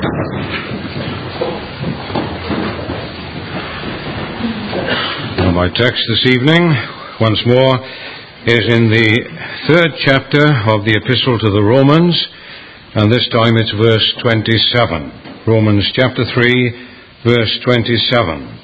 My text this evening, once more, is in the 3rd chapter of the Epistle to the Romans, and this time it's verse 27. Romans chapter 3, verse 27.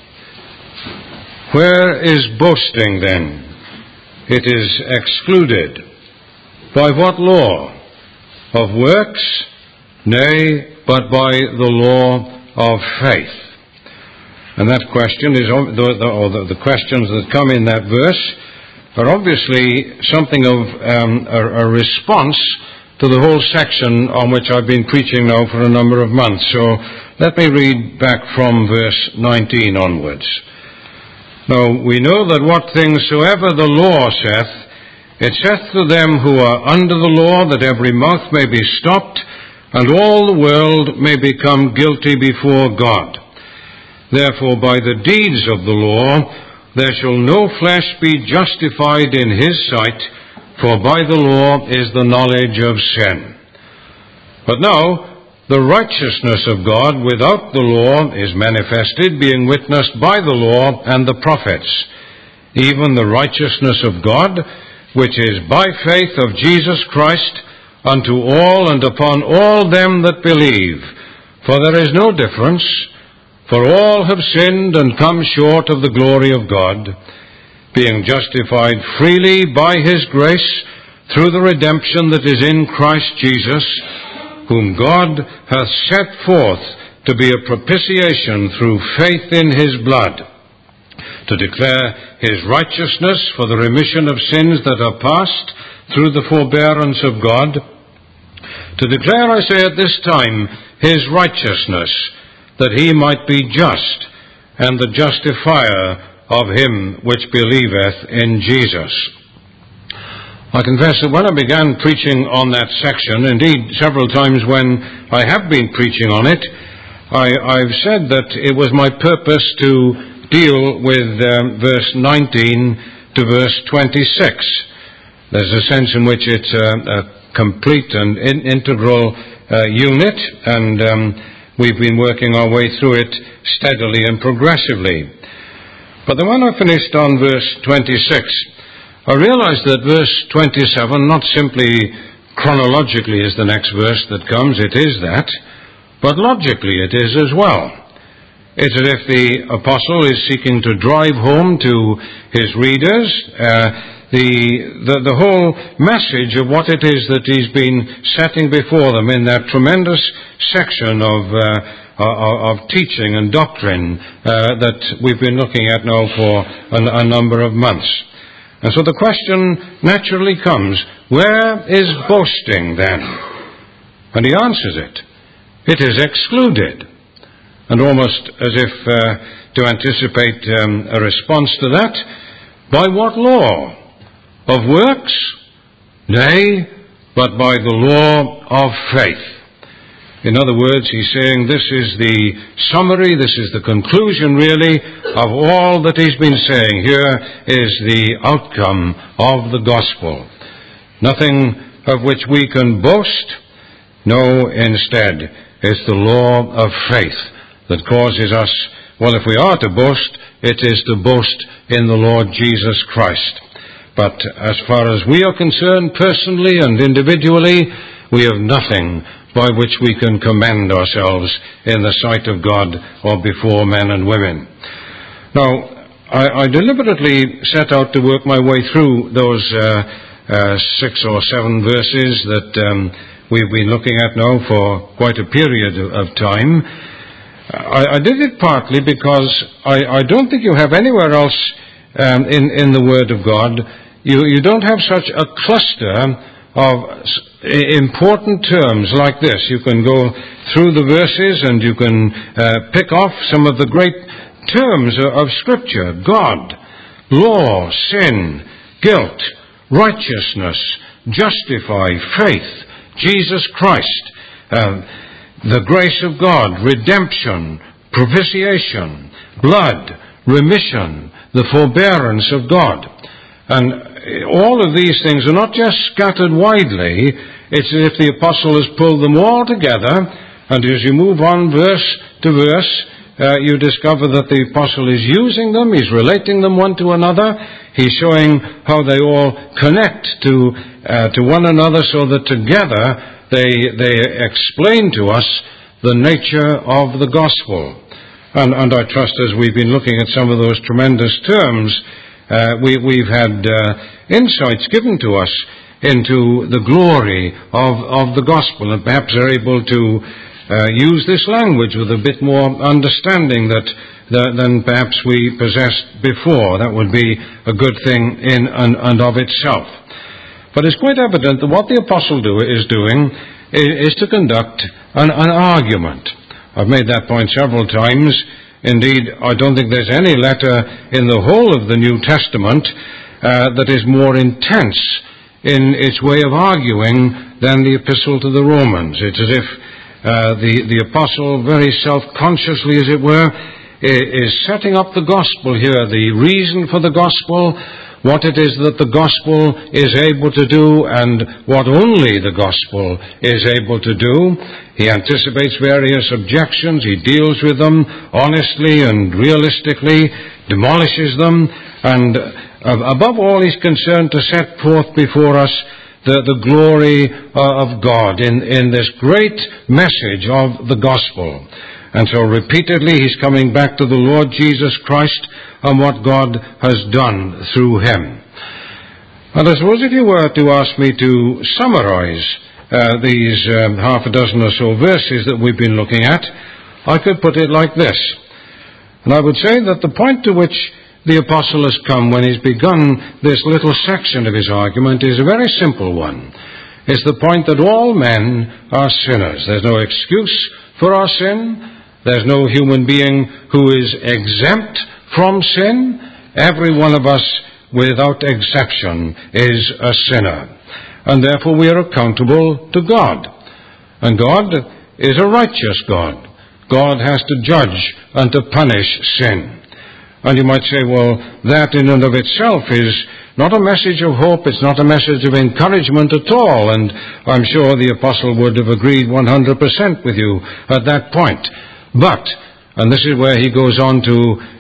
Where is boasting then? It is excluded. By what law? Of works? Nay, but by the law of faith. And that question is, the questions that come in that verse are obviously something of a response to the whole section on which I've been preaching now for a number of months. So let me read back from verse 19 onwards. Now, we know that what things soever the law saith, it saith to them who are under the law, that every mouth may be stopped, and all the world may become guilty before God. Therefore, by the deeds of the law, there shall no flesh be justified in his sight, for by the law is the knowledge of sin. But now, the righteousness of God without the law is manifested, being witnessed by the law and the prophets, even the righteousness of God, which is by faith of Jesus Christ, unto all and upon all them that believe. For there is no difference, for all have sinned and come short of the glory of God, being justified freely by his grace through the redemption that is in Christ Jesus, whom God hath set forth to be a propitiation through faith in his blood, to declare his righteousness for the remission of sins that are past through the forbearance of God, to declare, I say at this time, his righteousness, that he might be just, and the justifier of him which believeth in Jesus. I confess that when I began preaching on that section, indeed several times when I have been preaching on it, I've said that it was my purpose to deal with verse 19 to verse 26. There's a sense in which it's a complete and integral unit, and we've been working our way through it steadily and progressively. But then when I finished on verse 26, I realized that verse 27 not simply chronologically is the next verse that comes, it is that, but logically it is as well. It's as if the apostle is seeking to drive home to his readers the whole message of what it is that he's been setting before them in that tremendous section of teaching and doctrine that we've been looking at now for a number of months. And so the question naturally comes, where is boasting then? And he answers it. It is excluded. And almost as if to anticipate a response to that, by what law? Of works? Nay, but by the law of faith. In other words, he's saying this is the summary, this is the conclusion really of all that he's been saying. Here is the outcome of the gospel. Nothing of which we can boast. No, instead, it's the law of faith that causes us, well, if we are to boast, it is to boast in the Lord Jesus Christ. But as far as we are concerned, personally and individually, we have nothing by which we can commend ourselves in the sight of God or before men and women. Now, I deliberately set out to work my way through those 6 or 7 verses that we've been looking at now for quite a period of time. I did it partly because I don't think you have anywhere else in the Word of God. You don't have such a cluster of important terms like this. You can go through the verses and you can pick off some of the great terms of Scripture. God, law, sin, guilt, righteousness, justify, faith, Jesus Christ, the grace of God, redemption, propitiation, blood, remission, the forbearance of God. And all of these things are not just scattered widely. It's as if the apostle has pulled them all together And as you move on verse to verse, you discover that the apostle is using them, he's relating them one to another, he's showing how they all connect to one another, so that together they explain to us the nature of the gospel. And I trust as we've been looking at some of those tremendous terms, we've had insights given to us into the glory of the gospel, and perhaps are able to use this language with a bit more understanding than perhaps we possessed before. That would be a good thing in and of itself. But it's quite evident that what the apostle is doing is to conduct an argument. I've made that point several times. Indeed, I don't think there's any letter in the whole of the New Testament that is more intense in its way of arguing than the epistle to the Romans. It's as if the apostle, very self-consciously as it were, is setting up the gospel here, the reason for the gospel, what it is that the gospel is able to do, and what only the gospel is able to do. He anticipates various objections, he deals with them honestly and realistically, demolishes them, and above all he's concerned to set forth before us the glory of God in this great message of the gospel. And so repeatedly he's coming back to the Lord Jesus Christ and what God has done through him. And I suppose if you were to ask me to summarize these half a dozen or so verses that we've been looking at, I could put it like this. And I would say that the point to which the apostle has come when he's begun this little section of his argument is a very simple one. It's the point that all men are sinners. There's no excuse for our sin. There's no human being who is exempt from sin. Every one of us, without exception, is a sinner. And therefore we are accountable to God. And God is a righteous God. God has to judge and to punish sin. And you might say, well, that in and of itself is not a message of hope, it's not a message of encouragement at all, and I'm sure the apostle would have agreed 100% with you at that point. But, and this is where he goes on to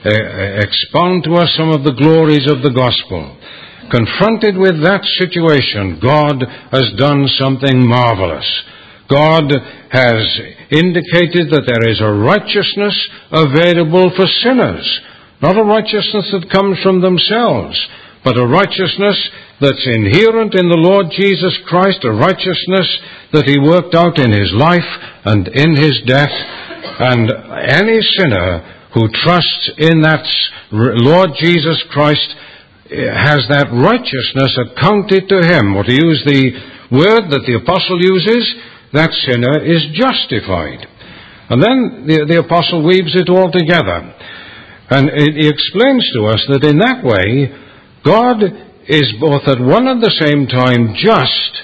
expound to us some of the glories of the gospel. Confronted with that situation, God has done something marvelous. God has indicated that there is a righteousness available for sinners. Not a righteousness that comes from themselves, but a righteousness that's inherent in the Lord Jesus Christ, a righteousness that he worked out in his life and in his death. And any sinner who trusts in that Lord Jesus Christ has that righteousness accounted to him. Or to use the word that the apostle uses, that sinner is justified. And then the apostle weaves it all together. And he explains to us that in that way, God is both at one and the same time just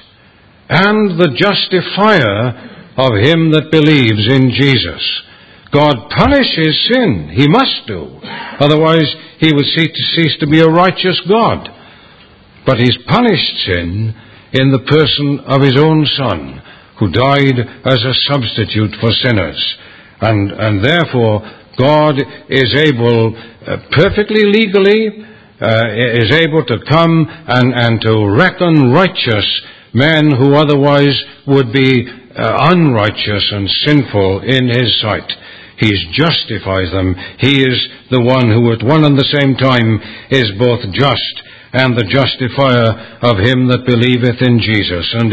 and the justifier of him that believes in Jesus. God punishes sin. He must do. Otherwise, he would cease to be a righteous God. But he's punished sin in the person of his own Son, who died as a substitute for sinners. And therefore, God is able, perfectly legally, is able to come and to reckon righteous men who otherwise would be unrighteous and sinful in his sight. He justifies them. He is the one who at one and the same time is both just and the justifier of him that believeth in Jesus. And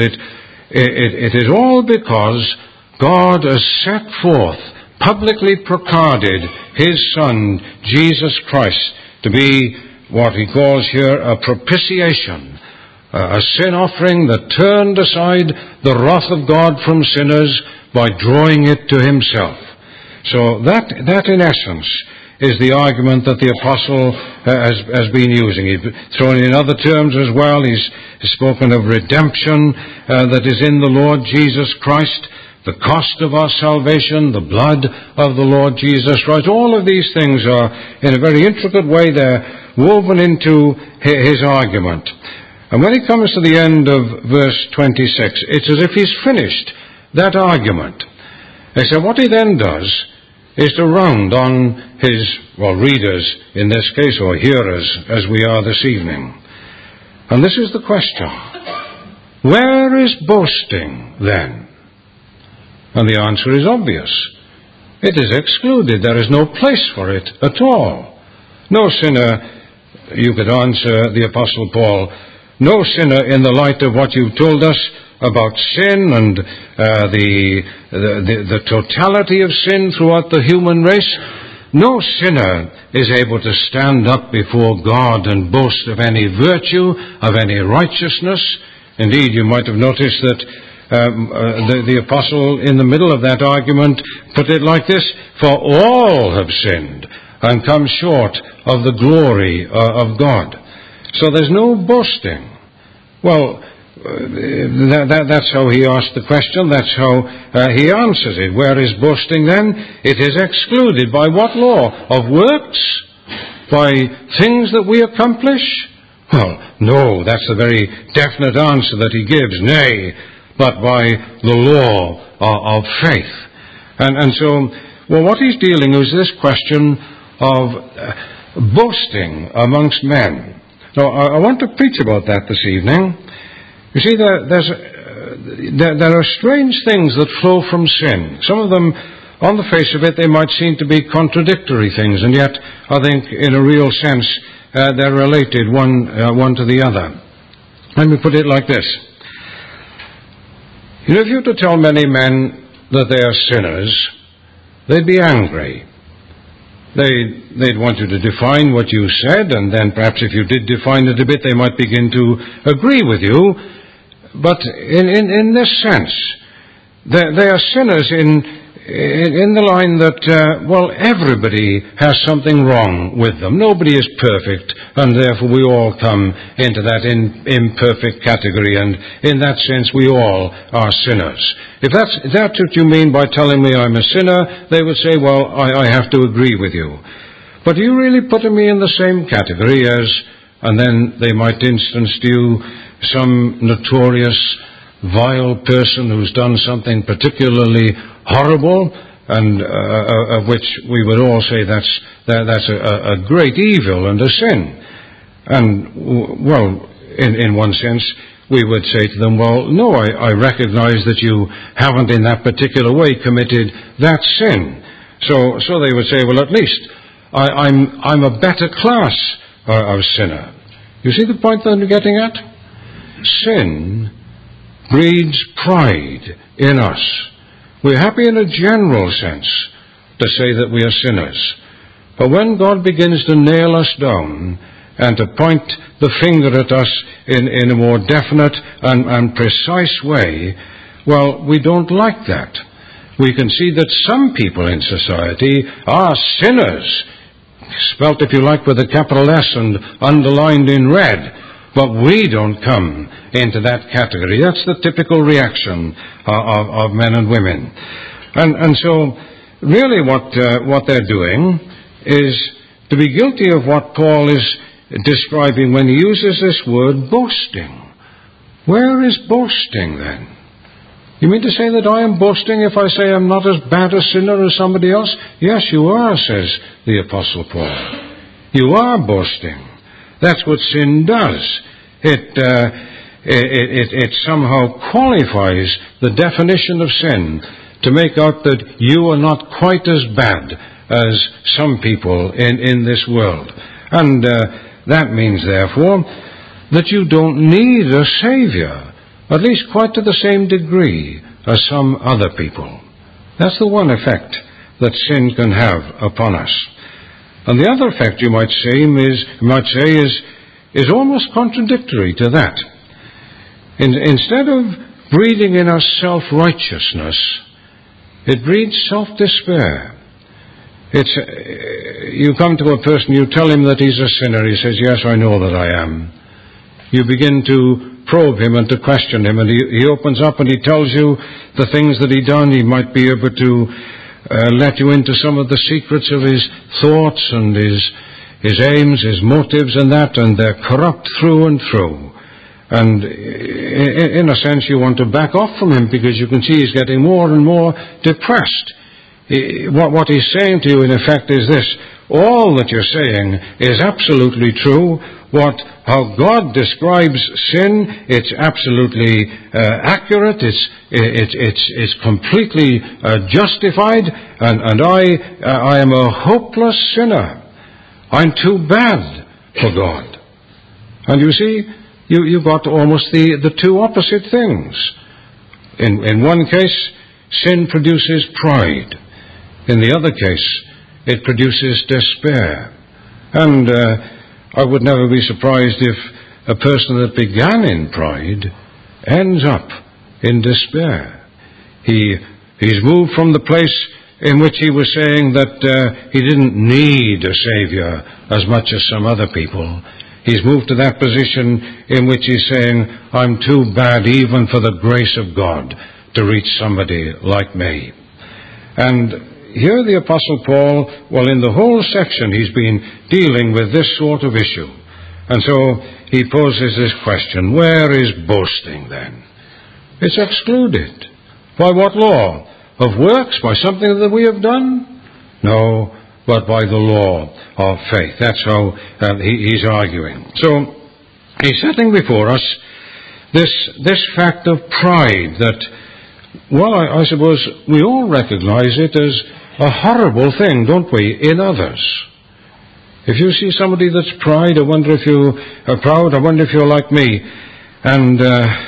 it is all because God has set forth, publicly placarded his Son, Jesus Christ, to be what he calls here a propitiation, a sin offering that turned aside the wrath of God from sinners by drawing it to himself. So that in essence is the argument that the apostle has been using. He's thrown in other terms as well. He's spoken of redemption that is in the Lord Jesus Christ, the cost of our salvation, the blood of the Lord Jesus Christ. All of these things are, in a very intricate way, they're woven into his argument. And when he comes to the end of verse 26, it's as if he's finished that argument. So what he then does is to round on his, readers in this case, or hearers, as we are this evening. And this is the question: where is boasting then? And the answer is obvious. It is excluded. There is no place for it at all. No sinner, you could answer the Apostle Paul, no sinner in the light of what you've told us about sin and the totality of sin throughout the human race. No sinner is able to stand up before God and boast of any virtue, of any righteousness. Indeed, you might have noticed that the apostle in the middle of that argument put it like this: for all have sinned and come short of the glory of God. So there's no boasting. Well, that's how he asked the question. That's how he answers it. Where is boasting then? It is excluded. By what law? Of works? By things that we accomplish? Well, no, that's the very definite answer that he gives. Nay, but by the law of faith. And so, what he's dealing with is this question of boasting amongst men. Now, I want to preach about that this evening. You see, there are strange things that flow from sin. Some of them, on the face of it, they might seem to be contradictory things, and yet, I think, in a real sense, they're related one to the other. Let me put it like this. If you were to tell many men that they are sinners, they'd be angry. They'd want you to define what you said, and then perhaps if you did define it a bit, they might begin to agree with you. But in this sense, they are sinners in the line that, everybody has something wrong with them. Nobody is perfect, and therefore we all come into that imperfect category, and in that sense we all are sinners. If that's what you mean by telling me I'm a sinner, they would say, I have to agree with you. But are you really putting me in the same category as, and then they might instance to you some notorious, vile person who's done something particularly horrible, and of which we would all say that's a great evil and a sin. And, in one sense, we would say to them, no, I recognize that you haven't in that particular way committed that sin. So they would say, at least I'm a better class of sinner. You see the point that I'm getting at? Sin breeds pride in us. We're happy in a general sense to say that we are sinners. But when God begins to nail us down and to point the finger at us in a more definite and precise way, we don't like that. We can see that some people in society are sinners, spelt, if you like, with a capital S and underlined in red. But we don't come into that category. That's the typical reaction of men and women. And so, really what they're doing is to be guilty of what Paul is describing when he uses this word boasting. Where is boasting then? You mean to say that I am boasting if I say I'm not as bad a sinner as somebody else? Yes, you are, says the Apostle Paul. You are boasting. That's what sin does. It somehow qualifies the definition of sin to make out that you are not quite as bad as some people in this world. And that means, therefore, that you don't need a Savior, at least quite to the same degree as some other people. That's the one effect that sin can have upon us. And the other effect, you might say, is almost contradictory to that. Instead of breeding in us self-righteousness, it breeds self-despair. You come to a person, you tell him that he's a sinner, he says, yes, I know that I am. You begin to probe him and to question him, and he opens up and he tells you the things that he's done. He might be able to let you into some of the secrets of his thoughts and his aims, his motives and that, and they're corrupt through and through. And in a sense, you want to back off from him because you can see he's getting more and more depressed. What he's saying to you, in effect, is this: all that you're saying is absolutely true. How God describes sin, it's absolutely accurate. It's completely justified. And I am a hopeless sinner. I'm too bad for God. And you see, you've got almost the two opposite things. In one case, sin produces pride. In the other case, it produces despair. And I would never be surprised if a person that began in pride ends up in despair. He's moved from the place in which he was saying that he didn't need a Savior as much as some other people. He's moved to that position in which he's saying, I'm too bad even for the grace of God to reach somebody like me. And here the Apostle Paul, in the whole section he's been dealing with this sort of issue. And so he poses this question: where is boasting then? It's excluded. By what law? Of works? By something that we have done? No, but by the law of faith. That's how he's arguing. So he's setting before us this fact of pride that, I suppose we all recognize it as a horrible thing, don't we, in others. If you see somebody that's proud, I wonder if you are proud, I wonder if you're like me, and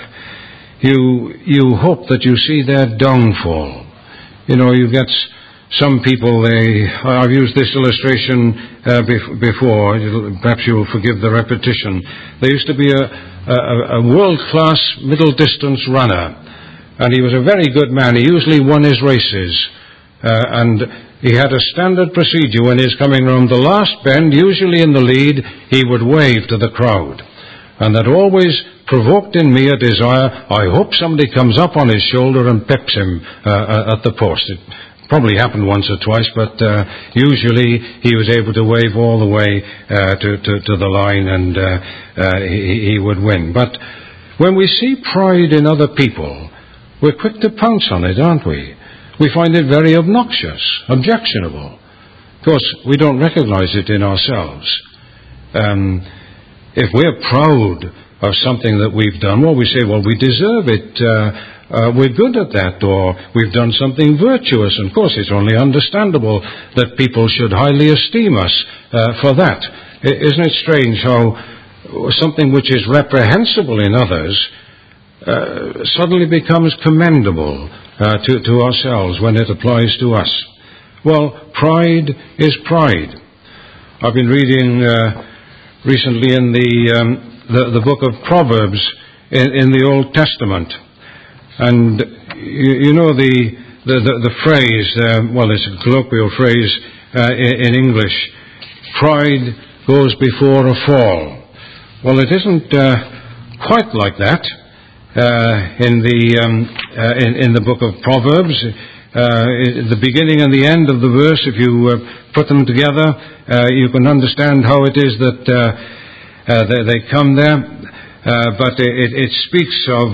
you hope that you see their downfall. You get some people, I've used this illustration before, perhaps you'll forgive the repetition. There used to be a world-class middle-distance runner, and he was a very good man. He usually won his races. And he had a standard procedure when he was coming round the last bend, usually in the lead, he would wave to the crowd. And that always provoked in me a desire, I hope somebody comes up on his shoulder and peps him at the post. It probably happened once or twice, but usually he was able to wave all the way to the line, and he would win. But when we see pride in other people, we're quick to pounce on it, aren't we? We find it very obnoxious, objectionable. Of course, we don't recognize it in ourselves. If we're proud of something that we've done, we say, we deserve it, we're good at that, or we've done something virtuous. And of course, it's only understandable that people should highly esteem us for that. Isn't it strange how something which is reprehensible in others suddenly becomes commendable to ourselves when it applies to us? Pride is pride. I've been reading recently in the book of Proverbs in the Old Testament, and you know the phrase. It's a colloquial phrase in English. Pride goes before a fall. It isn't quite like that. In the book of Proverbs, the beginning and the end of the verse, if you put them together, you can understand how it is that they come there. But it speaks of,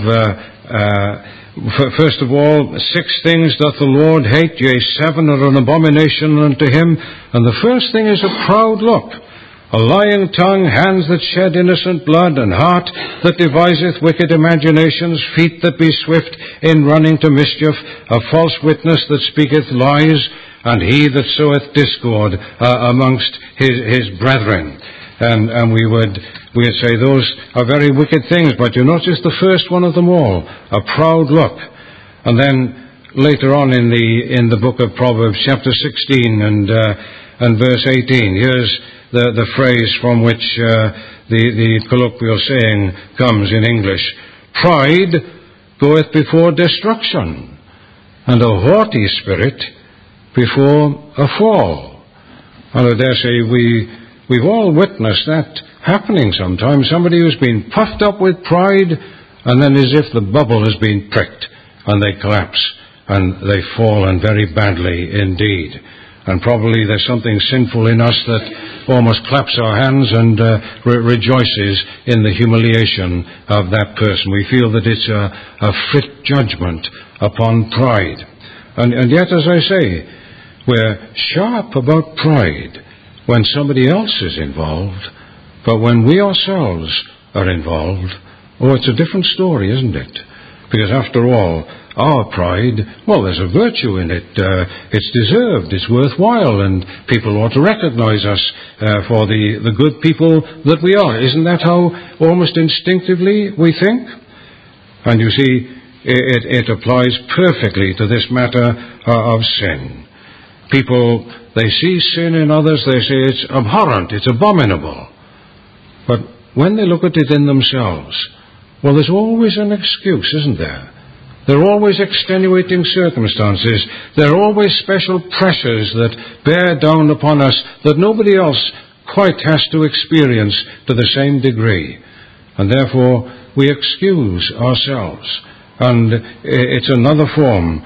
first of all, 6 things doth the Lord hate, yea, 7 are an abomination unto him. And the first thing is a proud look. A lying tongue, hands that shed innocent blood, and heart that deviseth wicked imaginations, feet that be swift in running to mischief, a false witness that speaketh lies, and he that soweth discord amongst his brethren. And we would say those are very wicked things, but you notice the first one of them all, a proud look. And then later on in the book of Proverbs, chapter 16 and verse 18, here's the phrase from which the colloquial saying comes in English. Pride goeth before destruction, and a haughty spirit before a fall. And I dare say we've all witnessed that happening sometimes. Somebody who's been puffed up with pride, and then as if the bubble has been pricked, and they collapse, and they fall, and very badly indeed. And probably there's something sinful in us that almost claps our hands and rejoices in the humiliation of that person. We feel that it's a fit judgment upon pride. And yet, as I say, we're sharp about pride when somebody else is involved, but when we ourselves are involved, it's a different story, isn't it? Because after all, our pride, there's a virtue in it. It's deserved, it's worthwhile, and people ought to recognize us for the good people that we are. Isn't that how almost instinctively we think? And you see, it applies perfectly to this matter of sin. People, they see sin in others, they say it's abhorrent, it's abominable. But when they look at it in themselves, there's always an excuse, isn't there? There are always extenuating circumstances. There are always special pressures that bear down upon us that nobody else quite has to experience to the same degree. And therefore, we excuse ourselves. And it's another form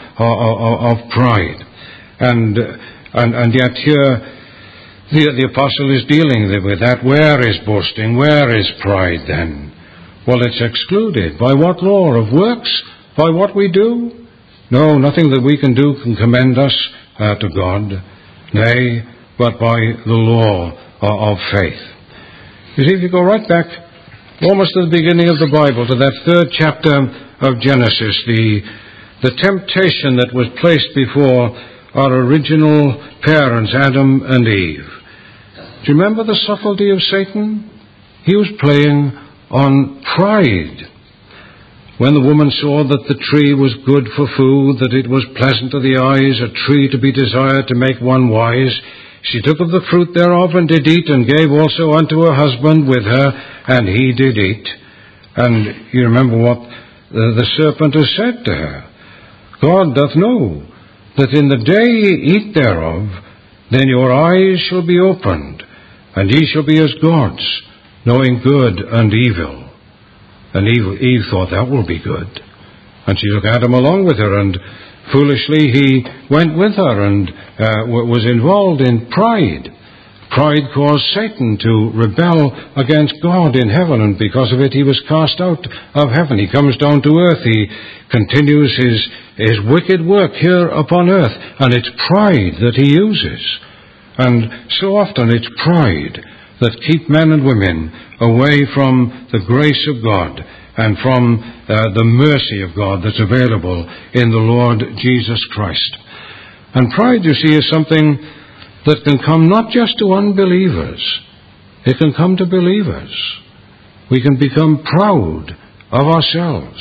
of pride. And yet here, the apostle is dealing with that. Where is boasting? Where is pride then? It's excluded. By what law? Of works? By what we do? No, nothing that we can do can commend us to God. Nay, but by the law of faith. You see, if you go right back, almost to the beginning of the Bible, to that 3rd chapter of Genesis, the temptation that was placed before our original parents, Adam and Eve. Do you remember the subtlety of Satan? He was playing on pride. When the woman saw that the tree was good for food, that it was pleasant to the eyes, a tree to be desired to make one wise, she took of the fruit thereof and did eat, and gave also unto her husband with her, and he did eat. And you remember what the serpent has said to her. God doth know that in the day ye eat thereof, then your eyes shall be opened, and ye shall be as gods, knowing good and evil. And Eve thought, that will be good. And she took Adam along with her, and foolishly he went with her and was involved in pride. Pride caused Satan to rebel against God in heaven, and because of it he was cast out of heaven. He comes down to earth. He continues his wicked work here upon earth, and it's pride that he uses. And so often it's pride that keep men and women away from the grace of God and from the mercy of God that's available in the Lord Jesus Christ. And pride, you see, is something that can come not just to unbelievers. It can come to believers. We can become proud of ourselves.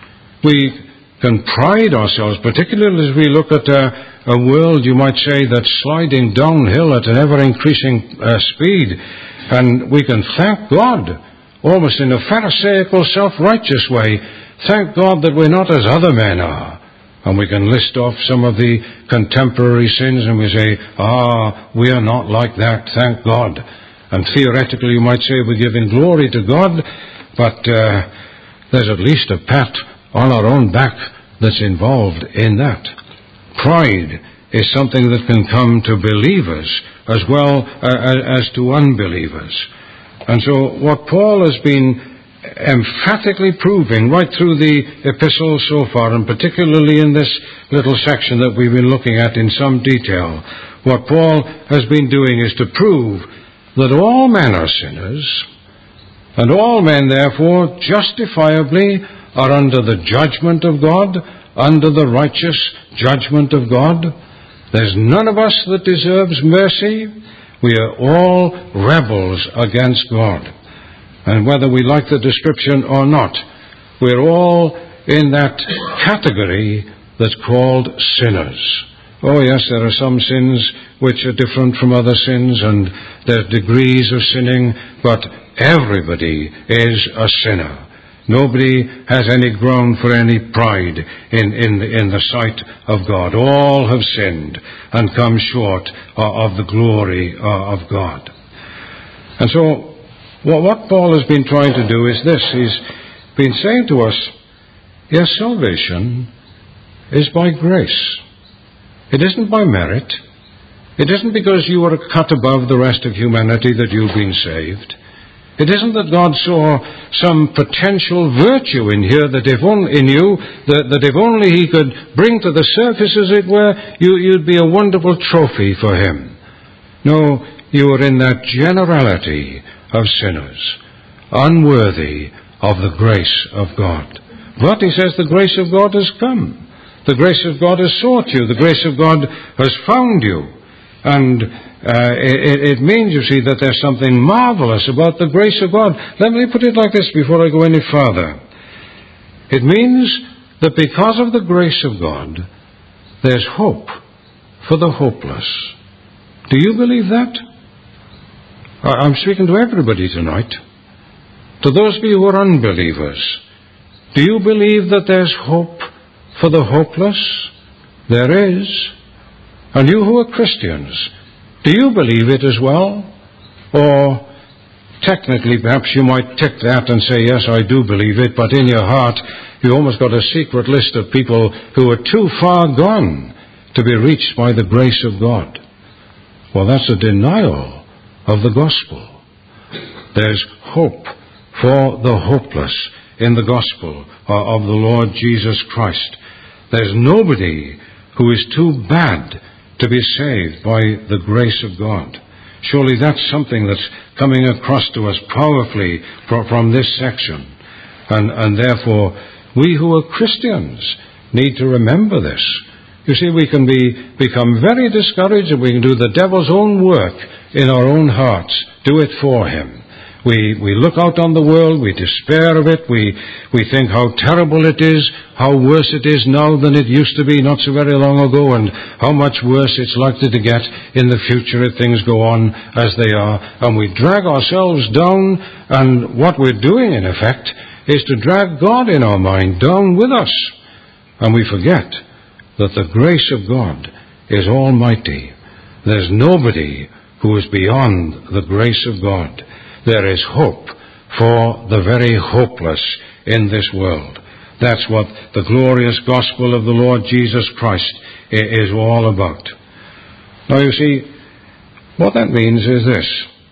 We can pride ourselves, particularly as we look at a world, you might say, that's sliding downhill at an ever-increasing speed. And we can thank God, almost in a pharisaical, self-righteous way, thank God that we're not as other men are. And we can list off some of the contemporary sins, and we say, we are not like that, thank God. And theoretically, you might say we're giving glory to God, but there's at least a pat on our own back that's involved in that. Pride is something that can come to believers as well as to unbelievers. And so what Paul has been emphatically proving right through the epistle so far, and particularly in this little section that we've been looking at in some detail, what Paul has been doing is to prove that all men are sinners, and all men therefore justifiably are under the judgment of God, under the righteous judgment of God. There's none of us that deserves mercy. We are all rebels against God. And whether we like the description or not, we're all in that category that's called sinners. Oh yes, there are some sins which are different from other sins, and there are degrees of sinning, but everybody is a sinner. Nobody has any ground for any pride in the sight of God. All have sinned and come short of the glory of God. And so, what Paul has been trying to do is this. He's been saying to us, yes, salvation is by grace. It isn't by merit. It isn't because you are cut above the rest of humanity that you've been saved. It isn't that God saw some potential virtue in here that if only He could bring to the surface, as it were, you'd be a wonderful trophy for Him. No, you are in that generality of sinners, unworthy of the grace of God. But He says the grace of God has come. The grace of God has sought you. The grace of God has found you. And it means, you see, that there's something marvelous about the grace of God. Let me put it like this before I go any further. It means that because of the grace of God, there's hope for the hopeless. Do you believe that? I'm speaking to everybody tonight. To those of you who are unbelievers, do you believe that there's hope for the hopeless? There is. And you who are Christians, do you believe it as well? Or technically perhaps you might tick that and say, yes, I do believe it, but in your heart you almost got a secret list of people who are too far gone to be reached by the grace of God. Well, that's a denial of the gospel. There's hope for the hopeless in the gospel of the Lord Jesus Christ. There's nobody who is too bad to be saved by the grace of God. Surely that's something that's coming across to us powerfully from this section. And therefore, we who are Christians need to remember this. You see, we can become very discouraged, and we can do the devil's own work in our own hearts, do it for him. We look out on the world, we despair of it, we think how terrible it is, how worse it is now than it used to be not so very long ago, and how much worse it's likely to get in the future if things go on as they are. And we drag ourselves down, and what we're doing, in effect, is to drag God in our mind down with us. And we forget that the grace of God is almighty. There's nobody who is beyond the grace of God. There is hope for the very hopeless in this world. That's what the glorious gospel of the Lord Jesus Christ is all about. Now you see, what that means is this.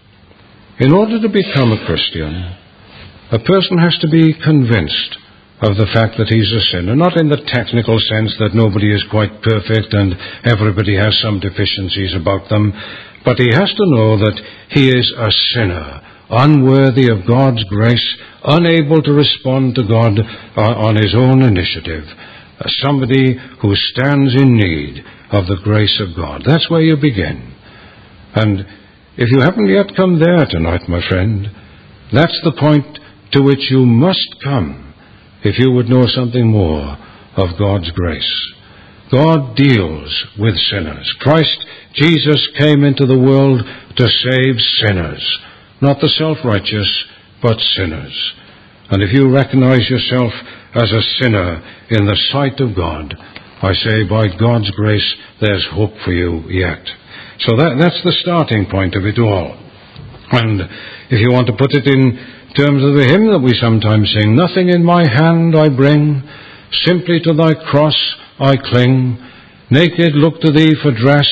In order to become a Christian, a person has to be convinced of the fact that he's a sinner, not in the technical sense that nobody is quite perfect and everybody has some deficiencies about them, but he has to know that he is a sinner, unworthy of God's grace, unable to respond to God on his own initiative, somebody who stands in need of the grace of God. That's where you begin. And if you haven't yet come there tonight, my friend, that's the point to which you must come if you would know something more of God's grace. God deals with sinners. Christ Jesus came into the world to save sinners. Not the self-righteous, but sinners. And if you recognize yourself as a sinner in the sight of God, I say, by God's grace, there's hope for you yet. So that's the starting point of it all. And if you want to put it in terms of the hymn that we sometimes sing, nothing in my hand I bring, simply to thy cross I cling, naked look to thee for dress,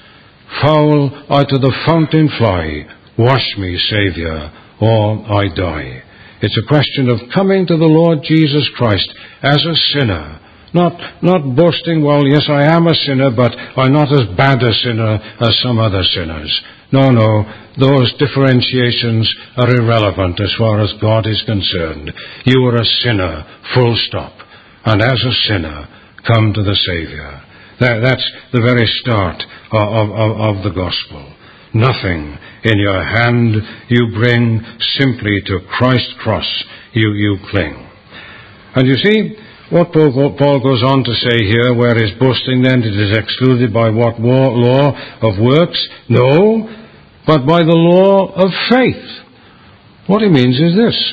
foul I to the fountain fly, wash me, Saviour, or I die. It's a question of coming to the Lord Jesus Christ as a sinner, not boasting, well, yes, I am a sinner, but I'm not as bad a sinner as some other sinners. No, those differentiations are irrelevant as far as God is concerned. You are a sinner, full stop. And as a sinner, come to the Saviour. That's the very start of the gospel. Nothing in your hand you bring, simply to Christ's cross you cling. And you see, what Paul goes on to say here, where is boasting then? It is excluded by what law of works? No, but by the law of faith. What he means is this.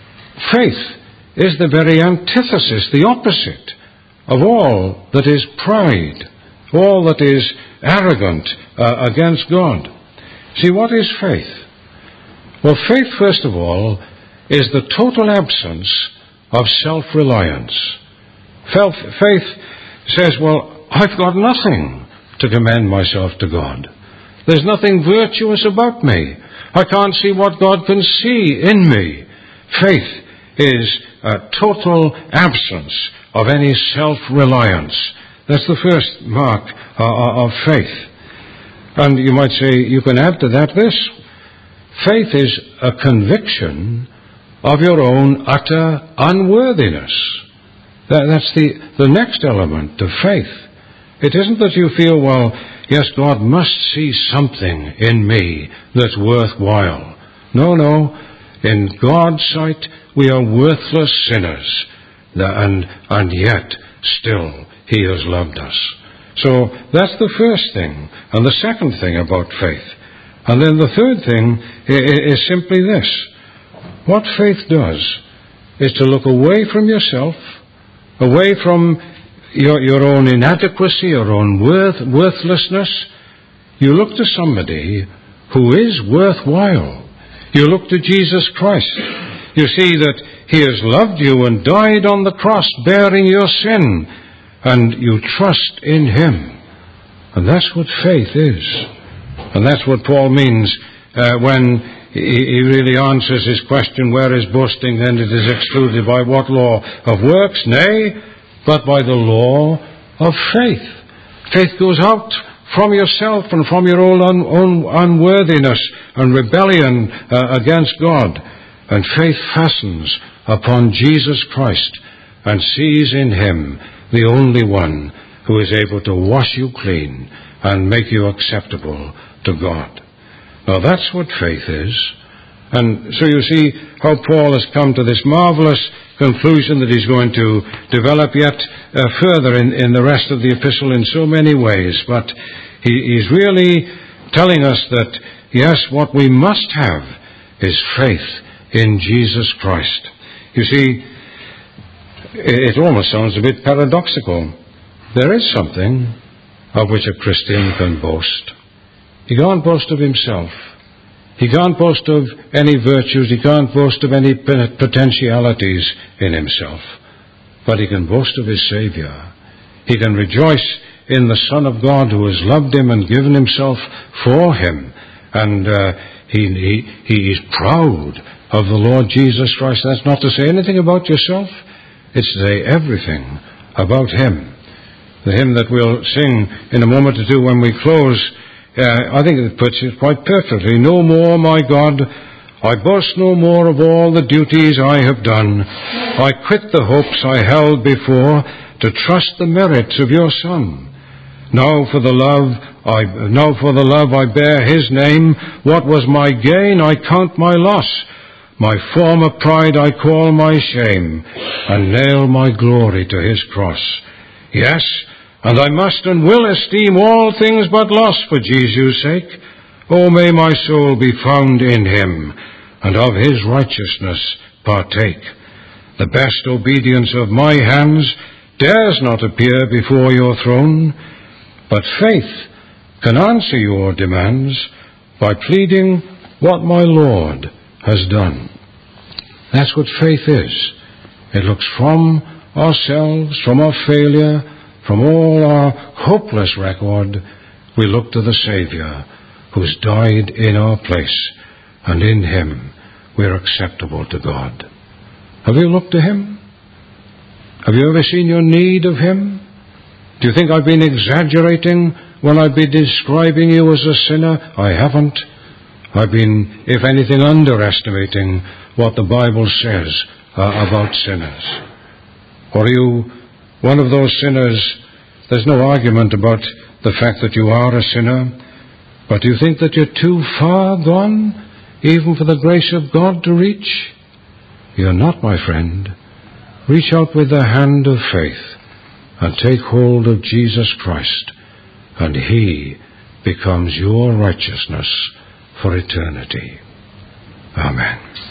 Faith is the very antithesis, the opposite of all that is pride, all that is arrogant against God. See, what is faith? Well, faith, first of all, is the total absence of self-reliance. Faith says, well, I've got nothing to commend myself to God. There's nothing virtuous about me. I can't see what God can see in me. Faith is a total absence of any self-reliance. That's the first mark of faith. And you might say, you can add to that this. Faith is a conviction of your own utter unworthiness. That's the next element of faith. It isn't that you feel, well, yes, God must see something in me that's worthwhile. No. In God's sight, we are worthless sinners. And yet, still, He has loved us. So that's the first thing. And the second thing about faith. And then the third thing is simply this. What faith does is to look away from yourself, away from your own inadequacy, your own worthlessness. You look to somebody who is worthwhile. You look to Jesus Christ. You see that He has loved you and died on the cross, bearing your sin, and you trust in Him. And that's what faith is. And that's what Paul means when he really answers his question, where is boasting? Then it is excluded by what law? Of works? Nay, but by the law of faith. Faith goes out from yourself and from your own unworthiness and rebellion against God. And faith fastens upon Jesus Christ and sees in Him the only one who is able to wash you clean and make you acceptable to God. Now that's what faith is. And so you see how Paul has come to this marvelous conclusion that he's going to develop yet further in the rest of the epistle in so many ways. But he's really telling us that, yes, what we must have is faith in Jesus Christ. You see, it almost sounds a bit paradoxical. There is something of which a Christian can boast. He can't boast of himself. He can't boast of any virtues. He can't boast of any potentialities in himself. But he can boast of his Saviour. He can rejoice in the Son of God who has loved him and given himself for him. And he is proud of the Lord Jesus Christ. That's not to say anything about yourself. It's to say everything about Him. The hymn that we'll sing in a moment or two when we close, I think it puts it quite perfectly. No more, my God, I boast no more of all the duties I have done. I quit the hopes I held before to trust the merits of your Son. Now for the love I bear His name. What was my gain, I count my loss. My former pride I call my shame, and nail my glory to His cross. Yes, and I must and will esteem all things but loss for Jesus' sake. Oh, may my soul be found in Him, and of His righteousness partake. The best obedience of my hands dares not appear before your throne, but faith can answer your demands by pleading what my Lord has done. That's what faith is. It looks from ourselves, from our failure, from all our hopeless record. We look to the Saviour who's died in our place, and in Him we're acceptable to God. Have you looked to Him? Have you ever seen your need of Him? Do you think I've been exaggerating when I've been describing you as a sinner? I haven't. I've been, if anything, underestimating what the Bible says about sinners. Or are you one of those sinners? There's no argument about the fact that you are a sinner, but do you think that you're too far gone, even for the grace of God to reach? You're not, my friend. Reach out with the hand of faith and take hold of Jesus Christ, and He becomes your righteousness for eternity. Amen.